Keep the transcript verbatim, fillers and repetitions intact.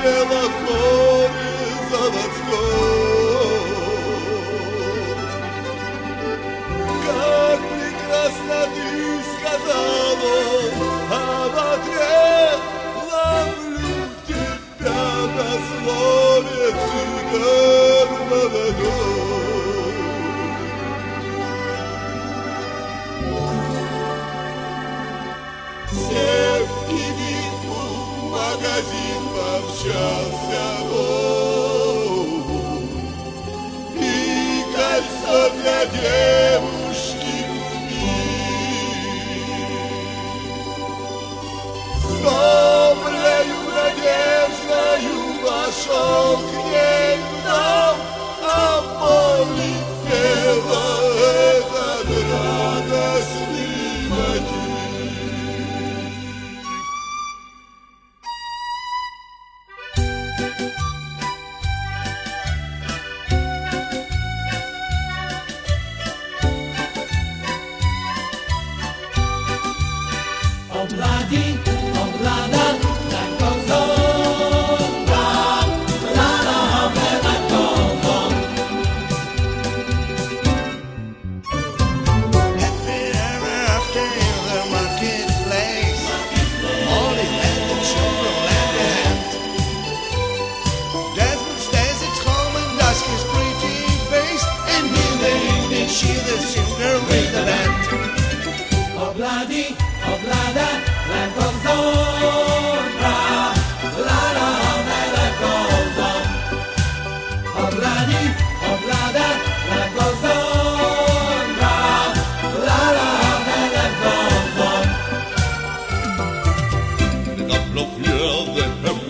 пела в хоре заводской. Как прекрасно ты сказала, а в ответ ловлю тебя на слове цыган молодой. Сев в кибитку, в магазин помчался вон, и кольцо для девушки купил. С доброю надеждою вошел к ней в дом, а в поле пела этот радостный мотив. Obladi, oblada, like goes on, rock, la la, like goes on. Happy ever after in the marketplace, only men and children lend a hand. Desmond stays at home and dusks his pretty face, and in the evening she the singer with the band. Obladi, oblada, like goes on, rock, la la, like goes on. Obladi, oblada, like goes on, rock, la la, like goes on. A couple of years they have